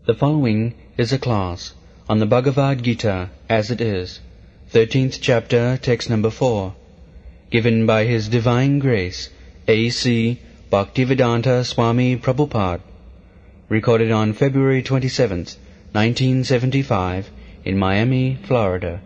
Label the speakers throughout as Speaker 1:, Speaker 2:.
Speaker 1: The following is a class on the Bhagavad Gita as it is, 13th chapter, text number 4, given by His Divine Grace, A.C. Bhaktivedanta Swami Prabhupada, recorded on February 27th, 1975, in Miami, Florida.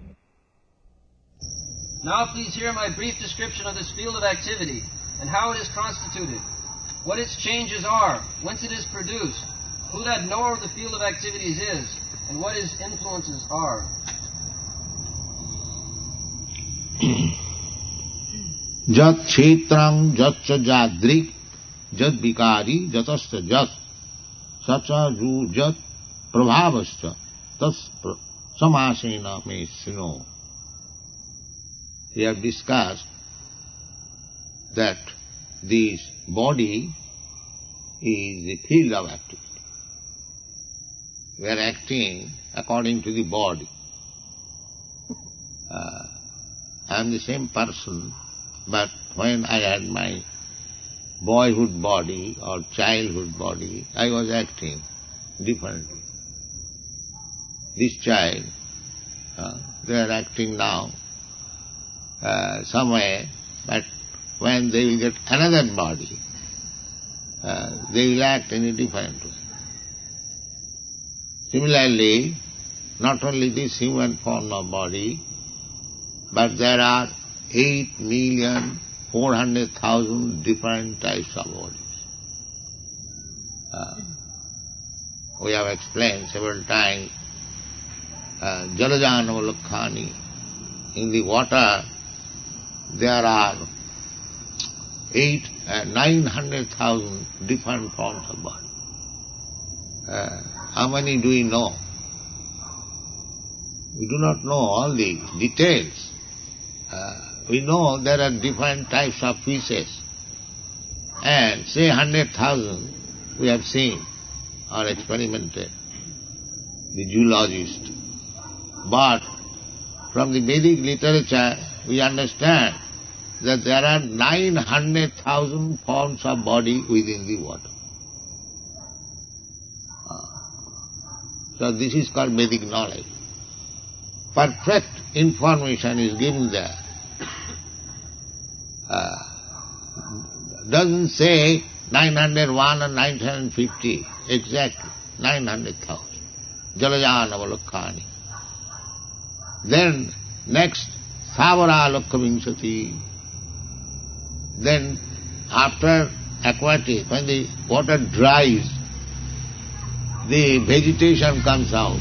Speaker 2: Now please hear my brief description of this field of activity and how it is constituted, what its changes are, whence it is produced, who that knower of the field of activities is, and what its influences are.
Speaker 3: Jat kshetrang jatcha jadrik jat vikari jatascha jat sacha ju jat prabhavascha tas samasena me sino. We have discussed that this body is the field of activity. We are acting according to the body. I am the same person, but when I had my boyhood body or childhood body, I was acting differently. This child, they are acting now somewhere, but when they will get another body, they will act in a different way. Similarly, not only this human form of body, but there are 8,400,000 different types of bodies. We have explained several times, Jalajanavalakkhani, in the water there are 900,000 different forms of body. How many do we know? We do not know all the details. We know there are different types of fishes, and say 100,000 we have seen or experimented, the zoologist. But from the Vedic literature we understand that there are 900,000 forms of body within the water. So this is called Vedic knowledge. Perfect information is given there. Doesn't say 901 or 950, exactly 900,000. Jalajanavalakkhani. Then next, Savara Lokkavinsati. Then after aquatic, when the water dries, the vegetation comes out.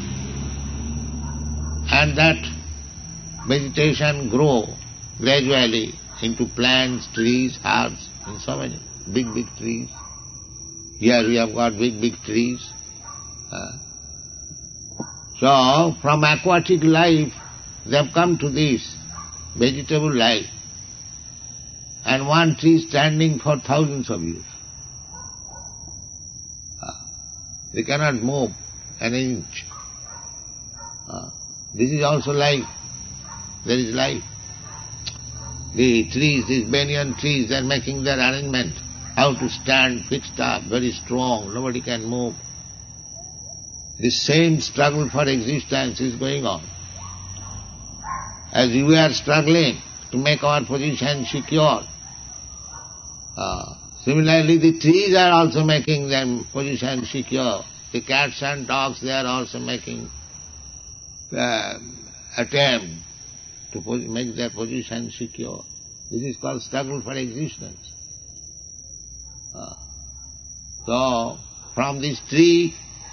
Speaker 3: And that vegetation grow gradually into plants, trees, herbs, and so many big trees. Here we have got big trees. So from aquatic life they have come to this vegetable life. And one tree standing for thousands of years. They cannot move an inch. This is also life. There is life. The trees, these banyan trees, they are making their arrangement, how to stand fixed up, very strong, nobody can move. The same struggle for existence is going on. As we are struggling to make our position secure, similarly the trees are also making their position secure. The cats and dogs, they are also making attempt to make their position secure. This is called struggle for existence. So, from this tree,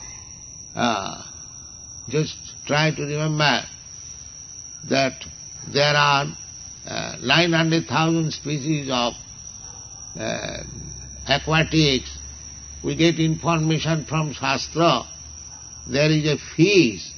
Speaker 3: just try to remember that there are 900,000 species of aquatics. We get information from Shastra. There is a fish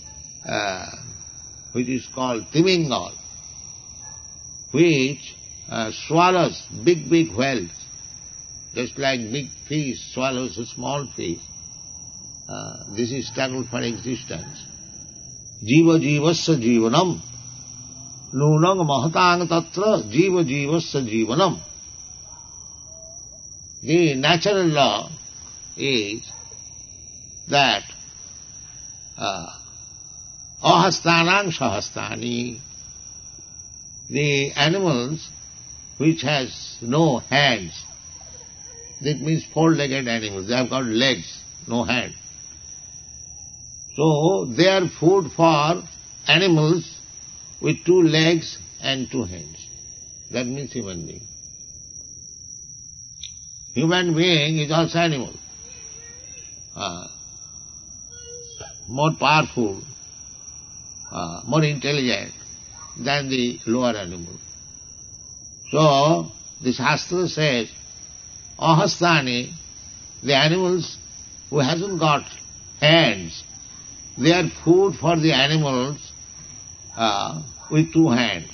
Speaker 3: which is called Timingal, which swallows big whales, just like big fish swallows a small fish. This is struggle for existence. Jiva jivasya jivanam, nunang mahatang tatra jiva jivasya jivanam. The natural law is that ahastanang sahastani, the animals which has no hands, that means four-legged animals, they have got legs, no hand. So they are food for animals with 2 legs and 2 hands. That means human being. Human being is also animal. More powerful, more intelligent than the lower animal. So, the Shastra says, ahastani, the animals who hasn't got hands, they are food for the animals with 2 hands.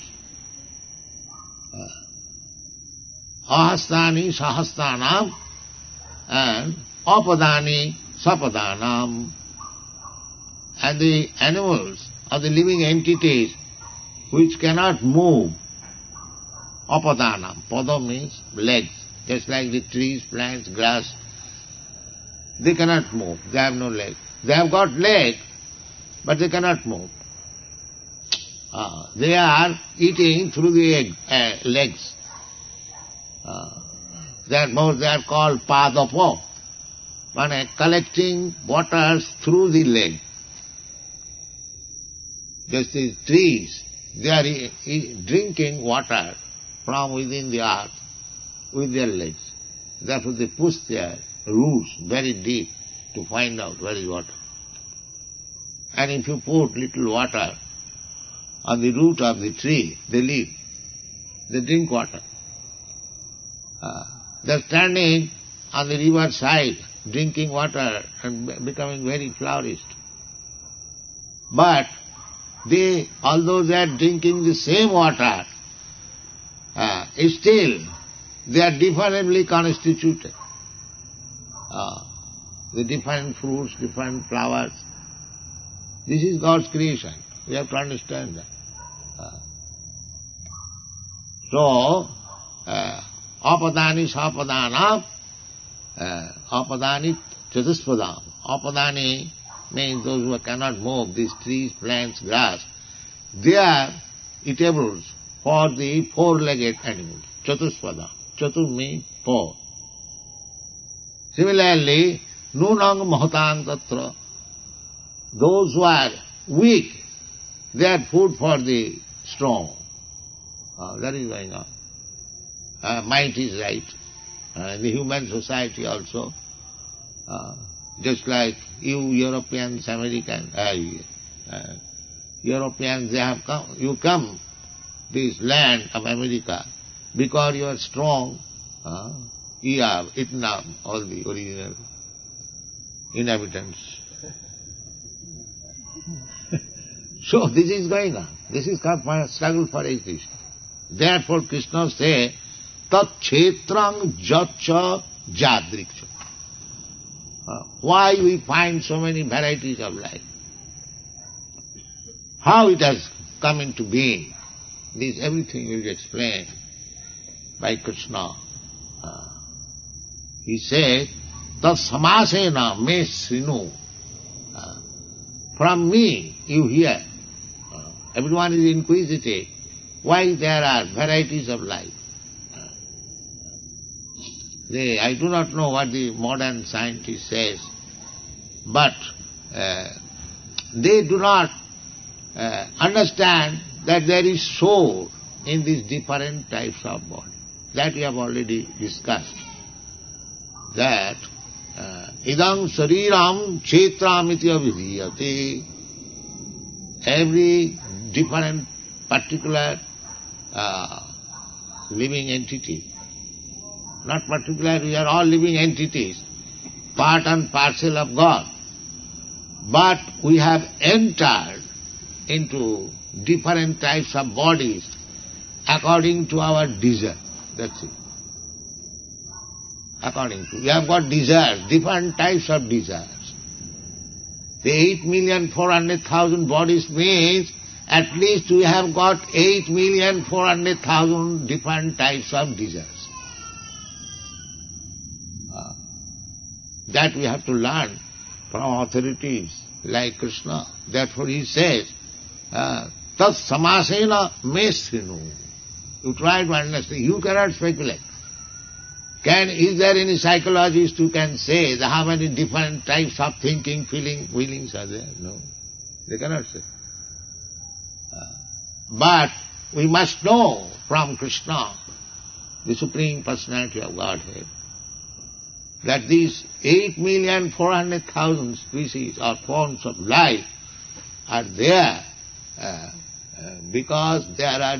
Speaker 3: Ahastani sahastanam and apadani sapadanam. And the animals are the living entities which cannot move. Apadanam. Pada means legs. Just like the trees, plants, grass. They cannot move. They have no legs. They have got legs, but they cannot move. They are eating through the legs. They are called padapo, collecting waters through the leg. Just the trees, they are drinking water from within the earth with their legs. Therefore they push their roots very deep to find out where is water. And if you put little water on the root of the tree, they live. They drink water. They are standing on the river side, drinking water and becoming very flourished. But although they are drinking the same water, still they are differently constituted. The different fruits, different flowers. This is God's creation. We have to understand that. So, apadani sapadanam, apadani chatuspadam. Apadani means those who cannot move, these trees, plants, grass. They are eatables for the 4-legged animals. Chatuspadam. Chatur means 4. Similarly, nunang mahatang tatra. Those who are weak, they are food for the strong. That is going on. Might is right. The human society also. Just like you Europeans, Americans, Europeans, they have come. You come this land of America because you are strong. You have eaten up all the original inhabitants. So this is going on. This is called struggle for existence. Therefore Krishna says, tat kshetrang jatcha jadrikcha. Why we find so many varieties of life? How it has come into being? This everything will be explained by Krishna. He said, tat samasena me srinu. From me you hear. Everyone is inquisitive. Why there are varieties of life? I do not know what the modern scientist says, but they do not understand that there is soul in these different types of body. That we have already discussed. That idam sariram kshetramiti avidhiyate. Every different particular living entity. Not particular, we are all living entities, part and parcel of God. But we have entered into different types of bodies according to our desire. That's it. We have got desires, different types of desires. The 8,400,000 bodies means at least we have got 8,400,000 different types of desires. That we have to learn from authorities like Krishna. Therefore he says, tat samasena me srinu. You try to understand. You cannot speculate. Is there any psychologist who can say how many different types of thinking, feeling, willings are there? No. They cannot say. But we must know from Krishna, the Supreme Personality of Godhead, that these 8,400,000 species or forms of life are there because there are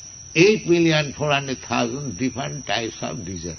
Speaker 3: 8,400,000 different types of desires.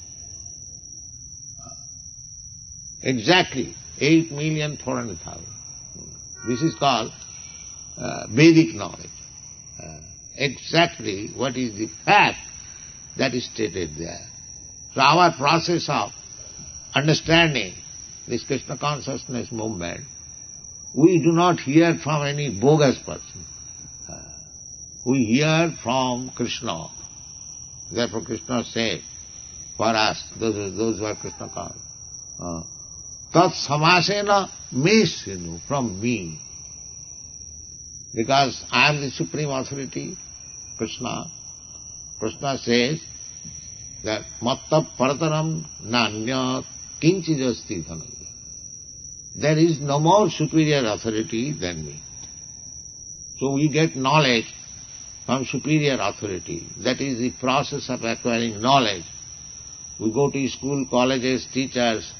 Speaker 3: Exactly 8,400,000. This is called Vedic knowledge. Exactly what is the fact that is stated there. So our process of understanding this Krishna consciousness movement, we do not hear from any bogus person. We hear from Krishna. Therefore Krishna said for us, those who are Krishna called, tat samasena me srinu, from me. Because I am the supreme authority, Krishna. Krishna says that matta parataram nanya kinchijasti dhanaya. There is no more superior authority than me. So we get knowledge from superior authority. That is the process of acquiring knowledge. We go to school, colleges, teachers.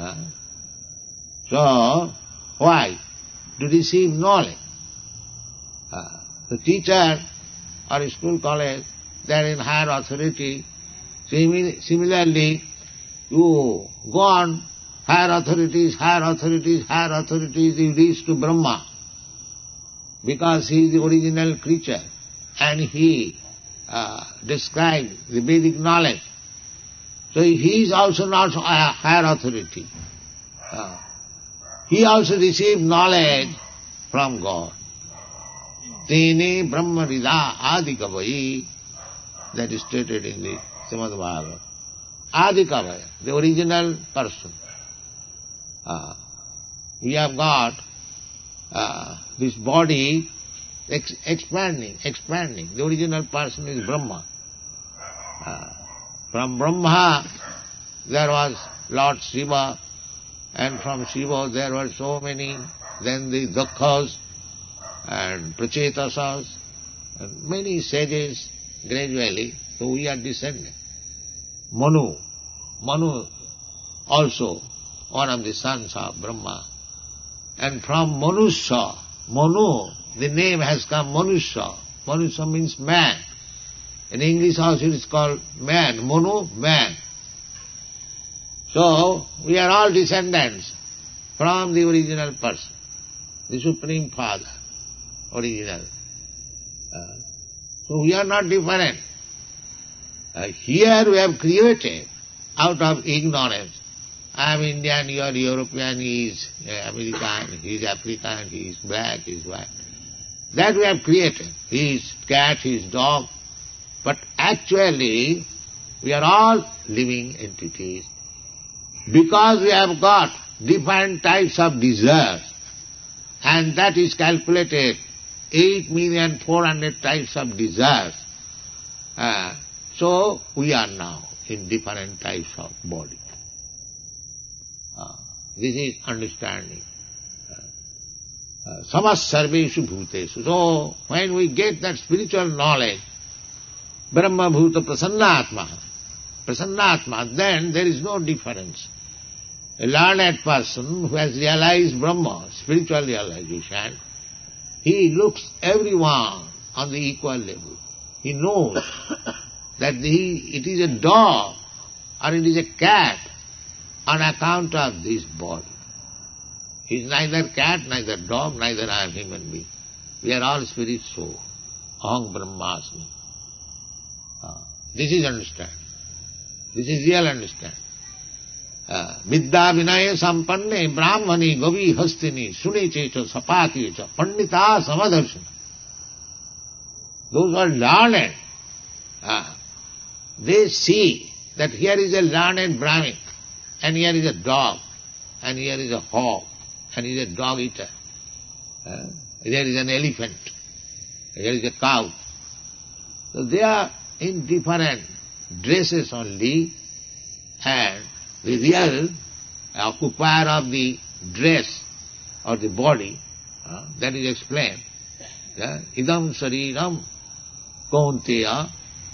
Speaker 3: So, why? To receive knowledge. The teacher or school, college, they are in higher authority. Similarly, you go on, higher authorities, you reach to Brahma, because he is the original creature, and he described the Vedic knowledge. So he is also not a higher authority. He also received knowledge from God. Tene Brahma Rida Adikavai, that is stated in the Srimad Bhagavatam. Adikavaya, the original person. We have got this body expanding. The original person is Brahma. From Brahma there was Lord Shiva, and from Shiva there were so many, then the Dakshas and Prachetasas, and many sages gradually. So we are descended. Manu also one of the sons of Brahma. And from Manusya, the name has come Manusya. Manusya means man. In English also it is called man. Manu, man. So we are all descendants from the original person, the Supreme Father, original. So we are not different. Here we have created out of ignorance. I am Indian, you are European, he is American, he is African, he is black, he is white. That we have created. He is cat, he is dog. But actually, we are all living entities. Because we have got different types of desires, and that is calculated 8,400,000 types of desires. So we are now in different types of body. This is understanding. Samas sarveshu bhuteshu. So when we get that spiritual knowledge, Brahma bhuta prasannatma, then there is no difference. A learned person who has realized Brahma, spiritual realization, he looks everyone on the equal level. He knows that it is a dog or it is a cat on account of this body. He is neither cat, neither dog, neither I am human being. We are all spirit soul. Aham Brahmasmi. This is understand. This is real understand. Vidya vinaya sampanne brahmani gavi hastini sune checha sapati cha pandita samadarshana. Those who are learned, they see that here is a learned Brahmin, and here is a dog, and here is a hog, and he is a dog eater. There is an elephant, there is a cow. So they are in different dresses only, and the real occupier of the dress or the body, that is explained. Idam sariram kaunteya,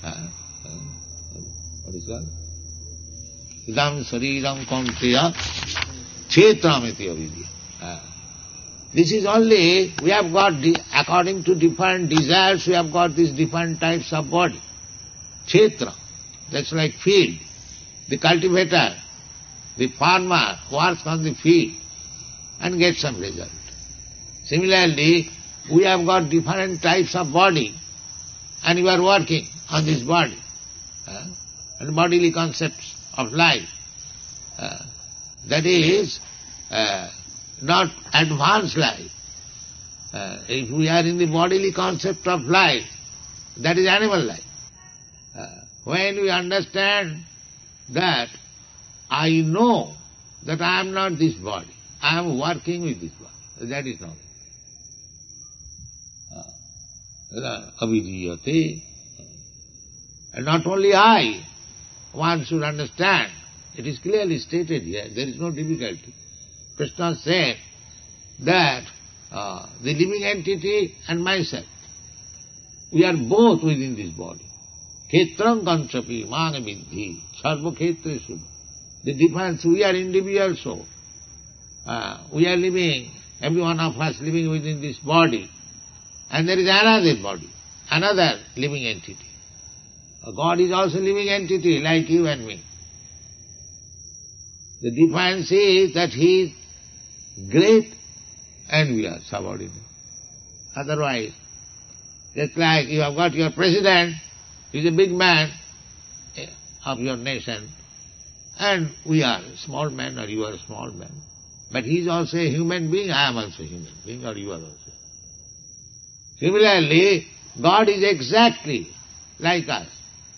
Speaker 3: what is that? Idam sariram kaunteya kshetramiti avidya. This is only, we have got, according to different desires, we have got these different types of body. Kshetra, that's like field. The cultivator, the farmer works on the field and gets some result. Similarly, we have got different types of body and you are working on this body. And bodily concepts of life. That is not advanced life. If we are in the bodily concept of life, that is animal life. When we understand that I know that I am not this body, I am working with this body, that is knowledge. Avidiyate. And not only I, one should understand, it is clearly stated here, there is no difficulty. Krishna said that the living entity and myself, we are both within this body. Khetram kanchapi manga vidhi sarva khetresu. The difference, we are individual soul. We are living, every one of us living within this body. And there is another body, another living entity. God is also a living entity like you and me. The difference is that He is great and we are subordinate. Otherwise, just like you have got your president, he is a big man of your nation, and we are a small man or you are a small man. But he is also a human being, I am also a human being, or you are also. Similarly, God is exactly like us,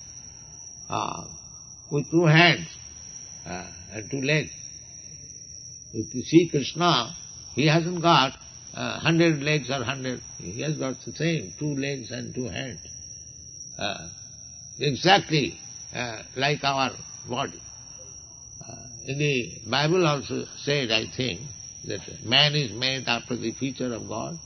Speaker 3: with 2 hands and 2 legs. If you see Krishna, he hasn't got 100 legs or 100, he has got the same, 2 legs and 2 hands. Exactly like our body. In the Bible also said, I think, that man is made after the feature of God.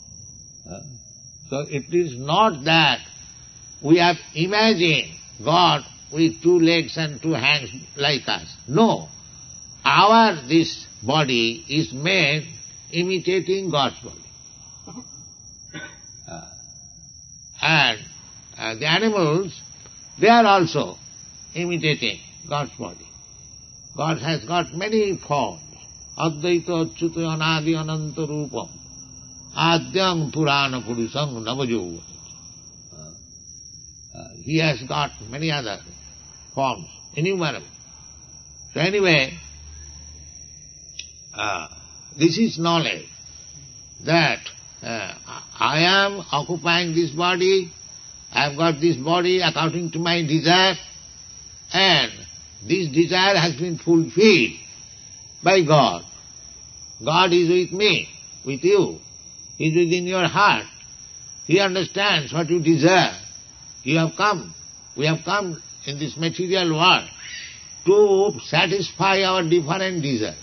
Speaker 3: So it is not that we have imagined God with 2 legs and 2 hands like us. No. This body is made imitating God's body. And the animals, they are also imitating God's body. God has got many forms. Advaita achyuta anadi ananta rupam. Adyam purana purusam navajo. He has got many other forms, innumerable. So anyway, this is knowledge, that I am occupying this body, I have got this body according to my desire, and this desire has been fulfilled by God. God is with me, with you. He is within your heart. He understands what you desire. You have come, we have come in this material world to satisfy our different desires.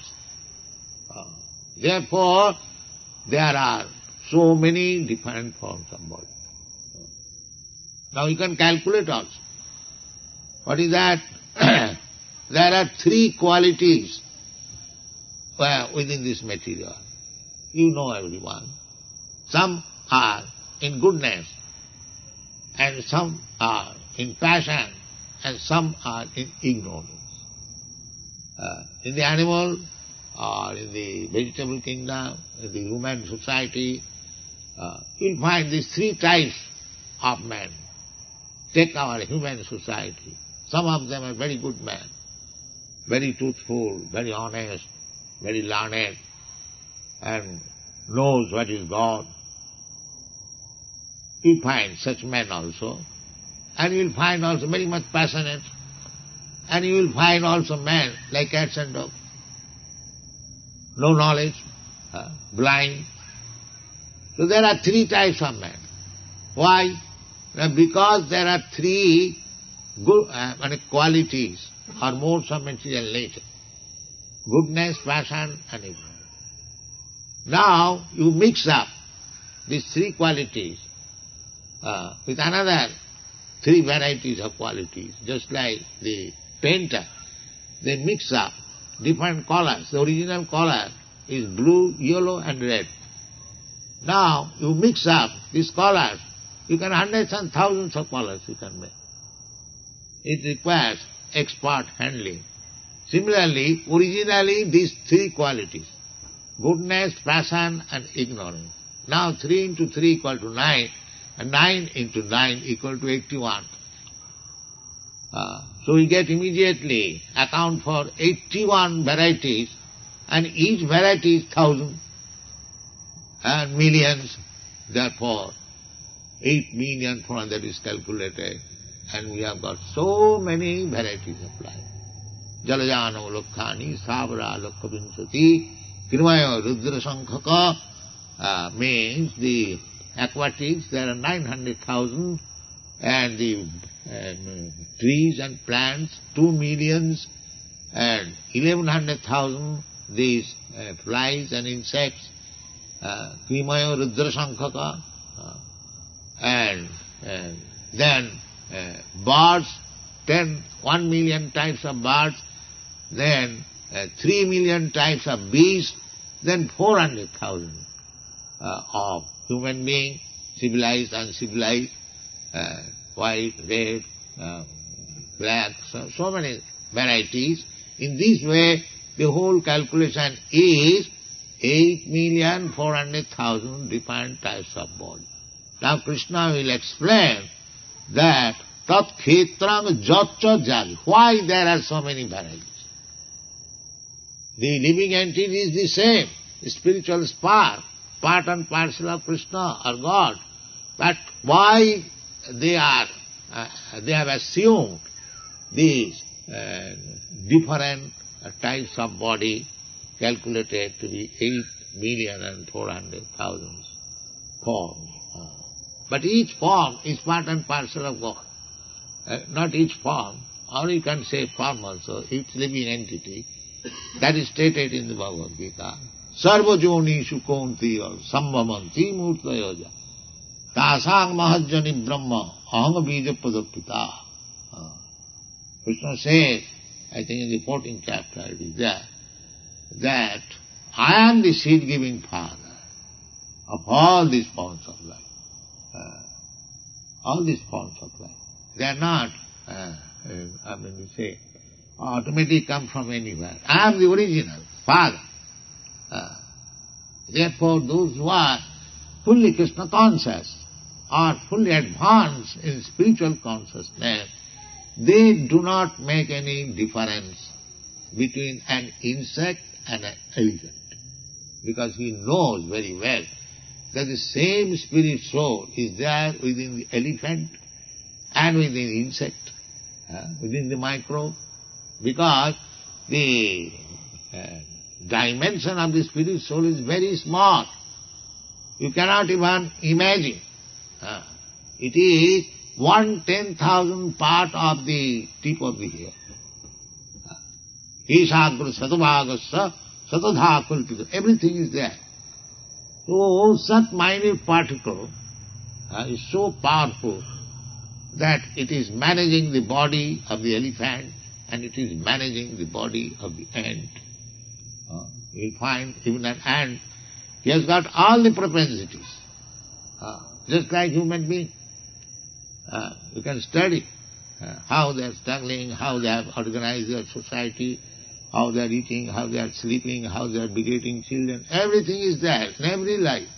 Speaker 3: Therefore, there are so many different forms of body. Now you can calculate also. What is that? There are 3 qualities within this material. You know everyone. Some are in goodness, and some are in passion, and some are in ignorance. In the animal, or in the vegetable kingdom, in the human society, you'll find these 3 types of men. Take our human society. Some of them are very good men, very truthful, very honest, very learned, and knows what is God. You'll find such men also. And you'll find also very much passionate. And you will find also men like cats and dogs. No knowledge, blind. So there are three types of men. Why? Because there are three good qualities or modes of material nature: goodness, passion and ignorance. Now you mix up these three qualities with another three varieties of qualities, just like the painter. They mix up different colors. The original color is blue, yellow and red. Now you mix up these colors. You can hundreds and thousands of colors you can make. It requires expert handling. Similarly, originally these three qualities: goodness, passion and ignorance. Now 3 into 3 equal to 9, and 9 into 9 equal to 81. So we get immediately account for 81 varieties, and each variety is 1,000 and millions. Therefore, 8,000,000 that is calculated, and we have got so many varieties of life. Jalajano lokhani, sabra lokhavinsati, Kirmaya Rudra Sankhaka means the aquatics, there are 900,000, and the trees and plants, 2 millions, and 1100,000 these flies and insects, Kirmaya Rudra Sankhaka, and then birds, 1 million types of birds, then 3 million types of bees, then 400,000 of human beings, civilized, uncivilized, white, red, black, so many varieties. In this way, the whole calculation is 8,400,000 different types of body. Now Krishna will explain that tat khetrang jatcha jali. Why there are so many varieties? The living entity is the same, the spiritual spark, part and parcel of Krishna or God. But why they have assumed these different types of body calculated to be 8,400,000 forms. But each form is part and parcel of God. Not each form, or you can say form also, each living entity. That is stated in the Bhagavad Gita. Sarva jonishu konti sambhamanti murtayoja tasang mahajjani brahma aham bija padapita. Krishna says, I think in the 14th chapter it is there, that I am the seed-giving Father of all these forms of life. All these forms of life. They are not, we say, automatically come from anywhere. I am the original Father. Therefore, those who are fully Krishna conscious or fully advanced in spiritual consciousness, they do not make any difference between an insect and an elephant, because he knows very well that the same spirit soul is there within the elephant and within the insect, within the microbe, because the dimension of the spirit soul is very small. You cannot even imagine. It is 1/10,000th part of the tip of the hair. Ishagra satavagasya satadha kulpita. Everything is there. So such minute particle is so powerful that it is managing the body of the elephant and it is managing the body of the ant. You'll find even an ant, he has got all the propensities, just like human being. You can study how they are struggling, how they have organized their society, how they are eating, how they are sleeping, how they are begetting children. Everything is there in every life.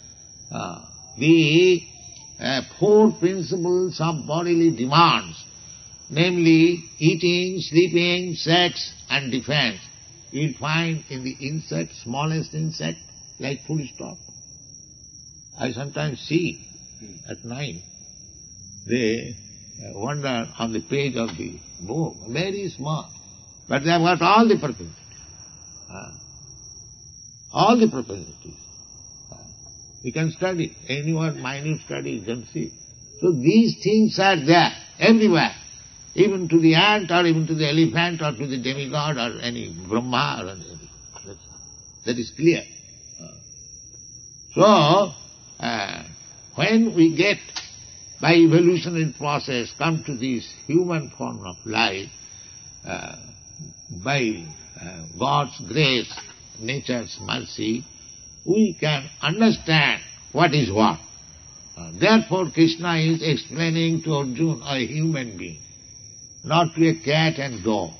Speaker 3: The 4 principles of bodily demands, namely eating, sleeping, sex and defense, you'll find in the insect, smallest insect, like full stop. I sometimes see at night, they wander on the page of the book, very small, but they have got all the properties. All the propensities. You can study. Anyone minute study you can see. So these things are there, everywhere. Even to the ant or even to the elephant or to the demigod or any Brahma or anything. That is clear. So, when we get, by evolutionary process, come to this human form of life, by God's grace, nature's mercy, we can understand what is what. Therefore Krishna is explaining to Arjuna a human being, not to a cat and dog.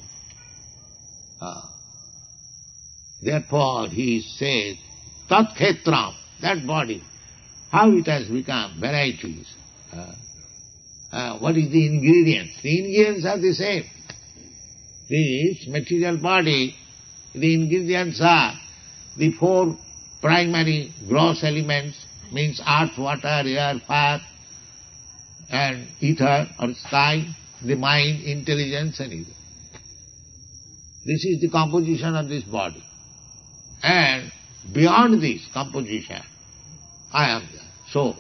Speaker 3: Therefore he says, Tat Khetram, that body, how it has become varieties. What is the ingredients? The ingredients are the same. This material body, the ingredients are the four primary gross elements, means earth, water, air, fire, and ether or sky, the mind, intelligence and ego. This is the composition of this body. And beyond this composition, I am there. So,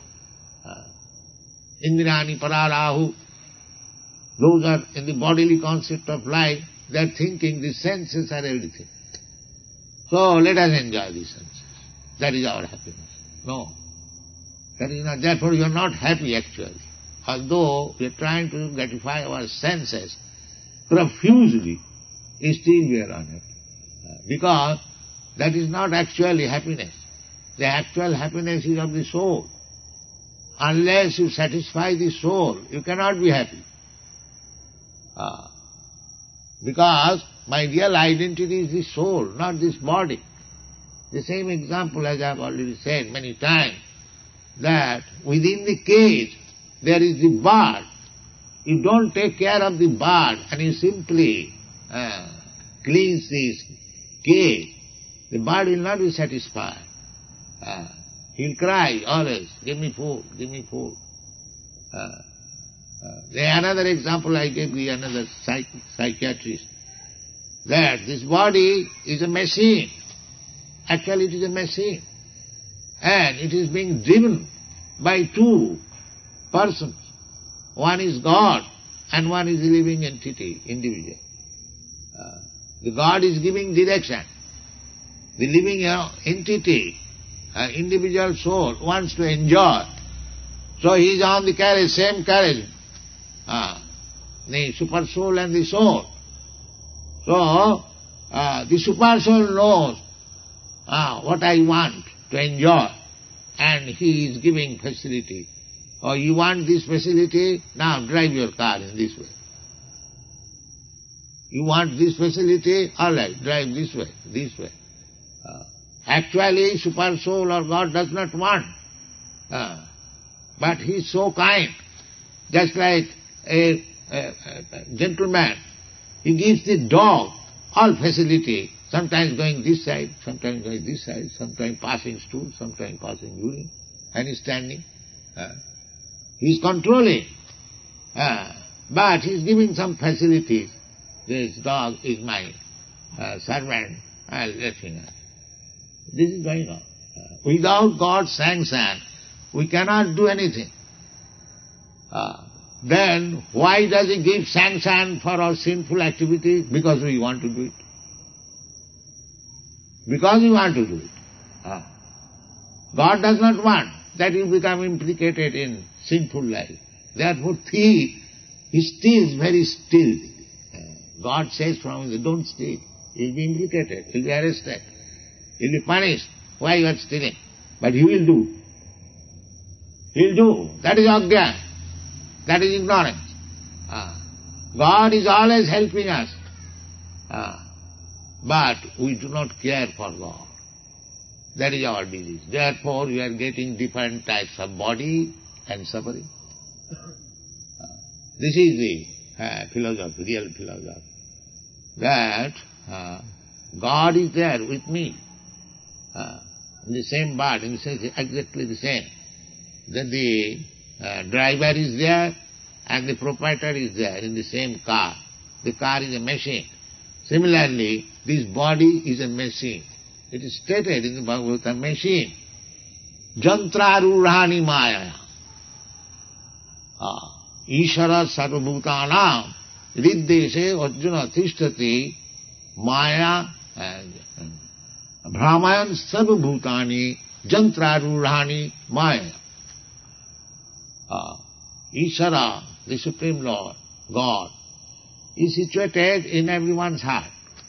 Speaker 3: Indrani Pararahu, those are in the bodily concept of life, they are thinking the senses are everything. So let us enjoy the senses. That is our happiness. No. That is not, therefore you are not happy actually. Although we are trying to gratify our senses profusely, still we are unhappy. Because that is not actually happiness. The actual happiness is of the soul. Unless you satisfy the soul, you cannot be happy. Because my real identity is the soul, not this body. The same example as I have already said many times, that within the cage there is the bird. You don't take care of the bird and you simply cleanse this cage, the bird will not be satisfied. He'll cry always, give me food, give me food. Another example I gave you, another psychiatrist, that this body is a machine. Actually it is a machine. And it is being driven by two persons. One is God and one is a living entity, individual. The God is giving direction. The living entity, individual soul, wants to enjoy. So he is on the carriage, same carriage. The super soul and the soul. So, the super soul knows what I want to enjoy, and he is giving facility. Oh, you want this facility? Now drive your car in this way. You want this facility? All right, drive this way, this way. Actually, super soul or God does not want. But he is so kind. Just like a gentleman, he gives the dog all facility, sometimes going this side, sometimes going this side, sometimes passing stool, sometimes passing urine, and he is standing. He is controlling, but he is giving some facilities. This dog is my servant, I'll let him have. This is going on. Without God's sanction, we cannot do anything. Then why does He give sanction for our sinful activity? Because we want to do it. Because we want to do it. God does not want that you become implicated in sinful life. Therefore thief, he steals very still. God says from him, don't steal. He'll be implicated, he'll be arrested, he'll be punished. Why you are stealing? But he will do. He'll do. That is agya. That is ignorance. God is always helping us. But we do not care for God. That is our disease. Therefore we are getting different types of body and suffering. This is the philosophy, real philosophy. That God is there with me. In the same bird, in the sense exactly the same. That the driver is there and the proprietor is there in the same car. The car is a machine. Similarly, this body is a machine. It is stated in the Bhagavatam machine. Jantrarurani maya. Ishara sarvabhutanam riddeshe arjuna tishtati maya brahmayan sarvabhutani jantrarurani maya. Ishara, the Supreme Lord, God, is situated in everyone's heart.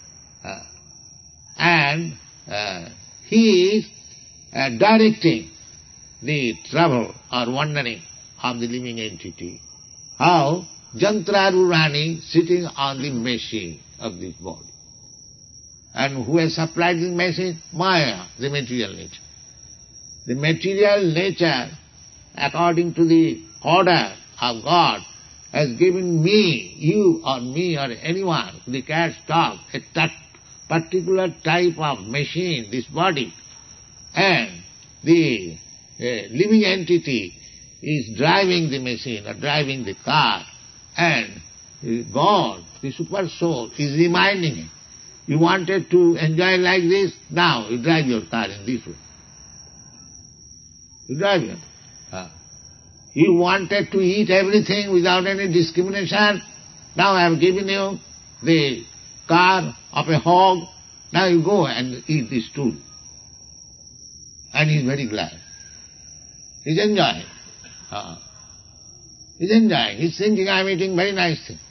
Speaker 3: And He is directing the travel or wandering of the living entity. How? Jantrarurani sitting on the machine of this body. And who has supplied the machine? Maya, the material nature. The material nature, according to the order of God, has given me, you or me or anyone, the cat, dog, a particular type of machine, this body, and the living entity is driving the machine or driving the car, and God, the super soul, is reminding him, you wanted to enjoy like this, now you drive your car in this way. You drive it. You wanted to eat everything without any discrimination, now I have given you the car of a hog, now you go and eat this stool. And he is very glad. He is enjoying. He is enjoying. He is thinking, I am eating very nice thing.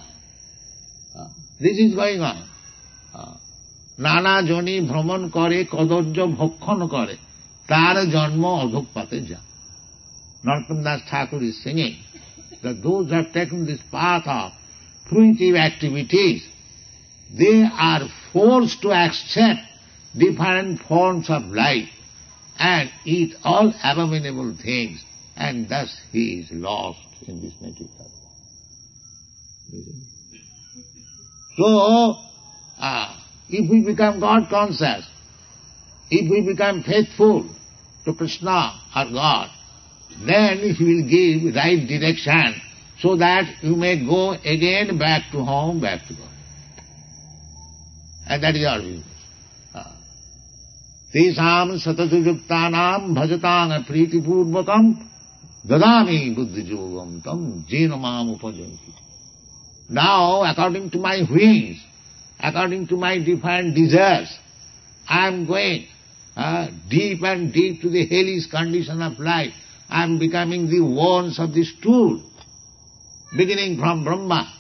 Speaker 3: This is going on. Nana joni bhraman kare kadajya bhakkhan kare tar janma adhokpate ja. Narottam Das Thakur is singing that those who have taken this path of fruitive activities, they are forced to accept different forms of life and eat all abominable things, and thus he is lost in this material world. So, if we become God conscious, if we become faithful to Krishna or God, then He will give right direction so that you may go again back to home, back to God. And that is our business. Tesam satasujuktanam bhajatam pritipurvakam dadami buddhijogam tam jena mam upajanti. Now, according to my whims, according to my different desires, I am going deep and deep to the hellish condition of life. I am becoming the worms of the stool, beginning from Brahma.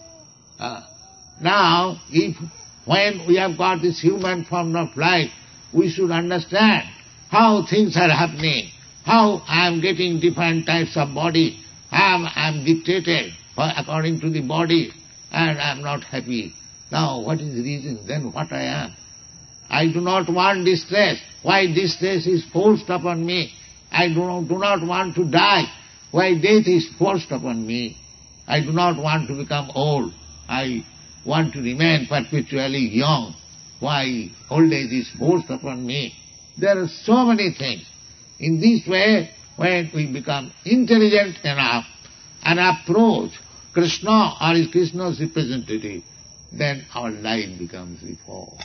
Speaker 3: Now, when we have got this human form of life, we should understand how things are happening, how I am getting different types of body, how I am dictated according to the body, and I am not happy. Now, what is the reason? Then what I am? I do not want distress. Why distress is forced upon me? I do not want to die. Why death is forced upon me? I do not want to become old. I want to remain perpetually young. Why old age is forced upon me? There are so many things. In this way, when we become intelligent enough and approach Krishna or is Krishna's representative, then our life becomes reformed.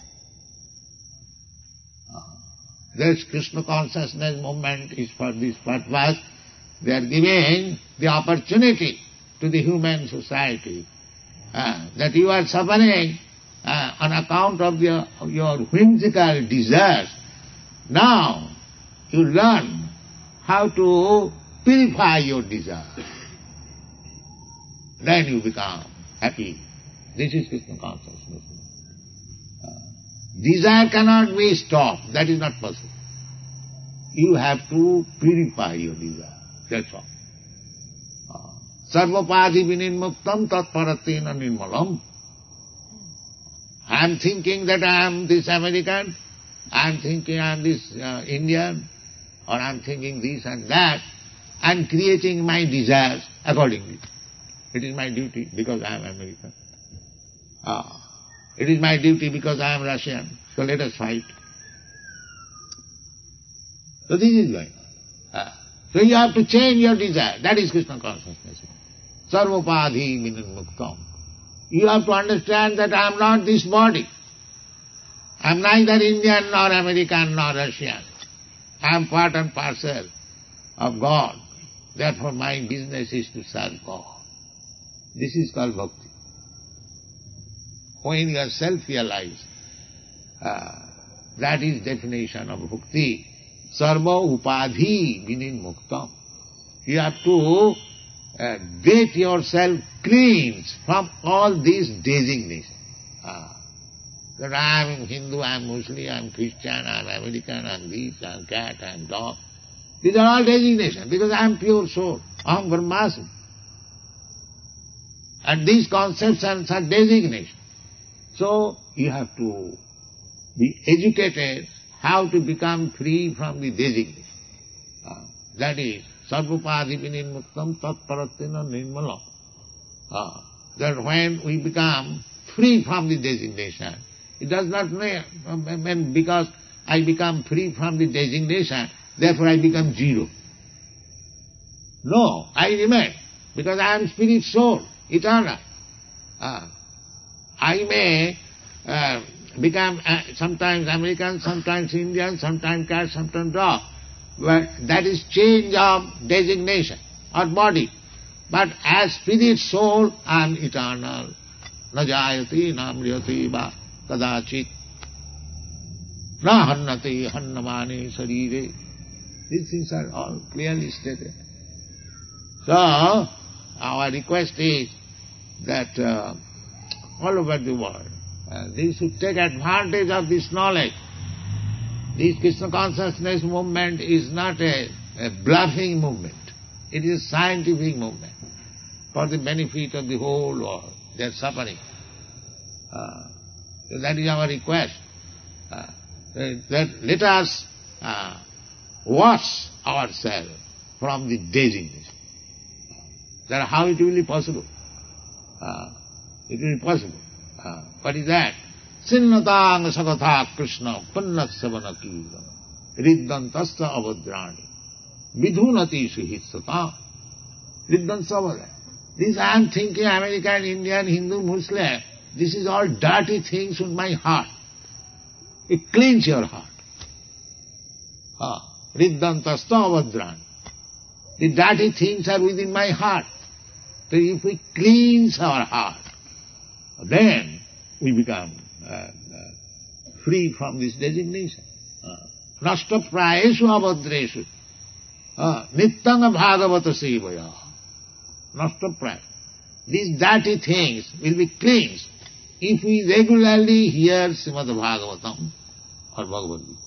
Speaker 3: This Krishna consciousness movement is for this purpose. They are giving the opportunity to the human society that you are suffering on account of your whimsical desires. Now you learn how to purify your desires. Then you become happy. This is Krishna consciousness. Desire cannot be stopped. That is not possible. You have to purify your desire. That's all. Sarvapadhi vinirmuktam tatparatena nirmalam. I am thinking that I am this American, I am thinking I am this Indian, or I am thinking this and that, and creating my desires accordingly. It is my duty because I am American. It is my duty because I am Russian, so let us fight. So this is going on. So you have to change your desire. That is Krishna consciousness. Sarvapadhi vinirmuktam. You have to understand that I am not this body. I am neither Indian nor American nor Russian. I am part and parcel of God. Therefore my business is to serve God. This is called bhakti. When you are self-realized, that is definition of bhakti. Sarva upadhi vinimuktam. You have to get yourself cleansed from all these designations. That I am Hindu, I am Muslim, I am Christian, I am American, I am this, I am cat, I am dog. These are all designations, because I am pure soul. Aham Brahmasmi. And these concepts are designations. So you have to be educated how to become free from the designation. That is, sarvupadhi vinimuktam tatparatina nirmalam. That when we become free from the designation, it does not mean because I become free from the designation, therefore I become zero. No, I remain, because I am spirit soul, eternal. I may become sometimes American, sometimes Indian, sometimes cat, sometimes dog, but that is change of designation or body. But as spirit soul, I am eternal. Na jayati, na mriyati va kadachit. Na hannati, hannamani sarire. These things are all clearly stated. So, our request is that all over the world, they should take advantage of this knowledge. This Krishna consciousness movement is not a bluffing movement. It is a scientific movement for the benefit of the whole world. They are suffering. So that is our request. That let us wash ourselves from the designation. That how it will be possible? It will be possible. What is that? Sinnatang sagatha Krishna pannat savana kirtana riddantasta avadrani vidhunati suhitsata riddantavada. This I am thinking American, Indian, Hindu, Muslim. This is all dirty things in my heart. It cleans your heart. Riddantasta avadrani. The dirty things are within my heart. So if we cleanse our heart, then we become free from this designation. Nashta prayeshu avadreshu nittanga bhagavata sevaya. Nashta praya. These dirty things will be cleansed if we regularly hear Srimad Bhagavatam or Bhagavad Gita.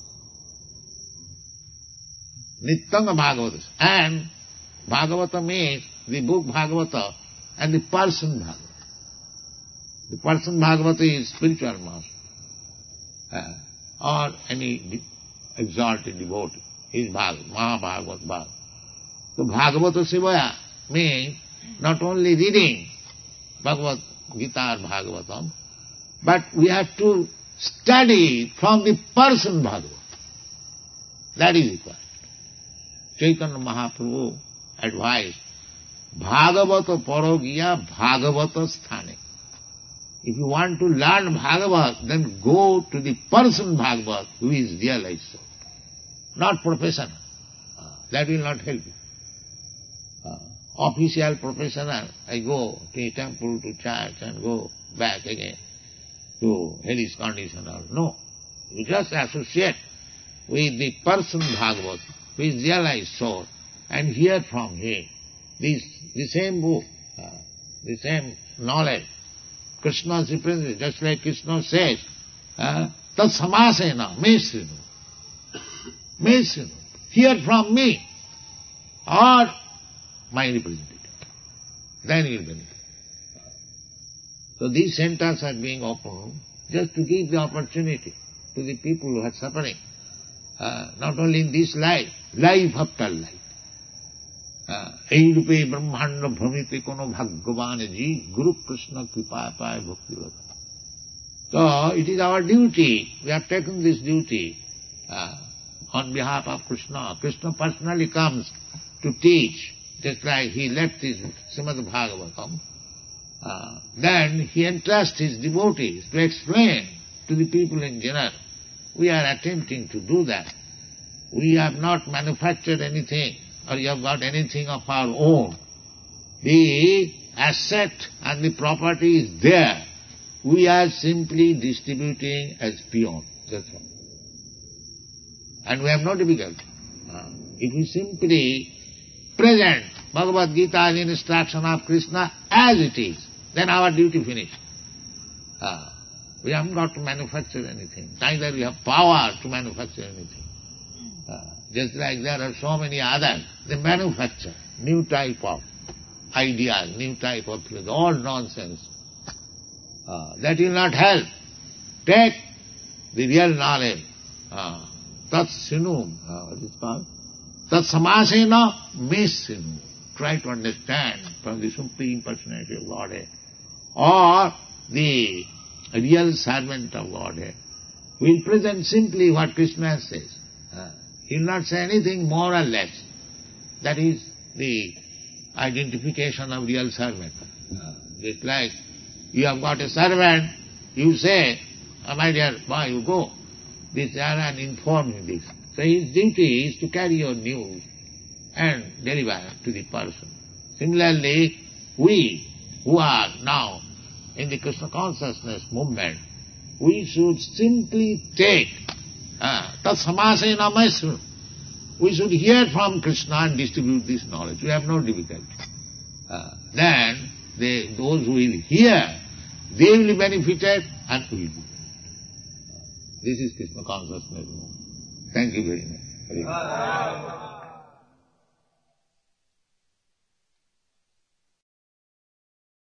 Speaker 3: Nittanga Bhagavata. And Bhagavata means the book Bhagavata and the person Bhagavata. The person Bhagavata is spiritual master, or any exalted devotee. He is Bhagavata, Mahabhagavata Bhagavata. So Bhagavata Sevaya means not only reading Bhagavad Gita or Bhagavatam, but we have to study from the person Bhagavata. That is required. Chaitanya Mahaprabhu advised, Bhagavata parogiya Bhagavata sthane. If you want to learn Bhagavat, then go to the person Bhagavat who is realized soul, not professional. That will not help you. Official professional, I go to a temple, to church and go back again to hellish conditional. No. You just associate with the person Bhagavat who is realized soul and hear from him the same book, the same knowledge. Krishna's representation, just like Krishna says, tat samasena me srinu. Me srinu. Hear from me or my representative. Then you will benefit. So these centers are being opened just to give the opportunity to the people who are suffering, not only in this life, life after life. Eirupe brahmanda bhramite kono bhagavane ji Guru Krishna kripa paya bhakti vata. So it is our duty, we have taken this duty on behalf of Krishna. Krishna personally comes to teach, just like he left his Srimad Bhagavatam. Then he entrusts his devotees to explain to the people in general we are attempting to do that. We have not manufactured anything, or we have got anything of our own. The asset and the property is there. We are simply distributing as peon. That's all. And we have no difficulty. If we simply present Bhagavad Gita's instruction of Krishna as it is, then our duty finished. We haven't got to manufacture anything. Neither we have power to manufacture anything. Just like there are so many others, they manufacture new type of ideas, new type of philosophy, all nonsense. That will not help. Take the real knowledge. Tat sinum, what is it called? Tat samasena me sinum. Try to understand from the Supreme Personality of Godhead, or the real servant of Godhead will present simply what Krishna says. He will not say anything more or less. That is the identification of real servant. Just like you have got a servant, you say, my dear boy, you go this and inform him this. So his duty is to carry your news and deliver to the person. Similarly, we who are now in the Krishna consciousness movement, we should simply take tat samasena maisru. We should hear from Krishna and distribute this knowledge. We have no difficulty. Then those who will hear, they will be benefited and we will be. This is Krishna consciousness movement. Thank you very much.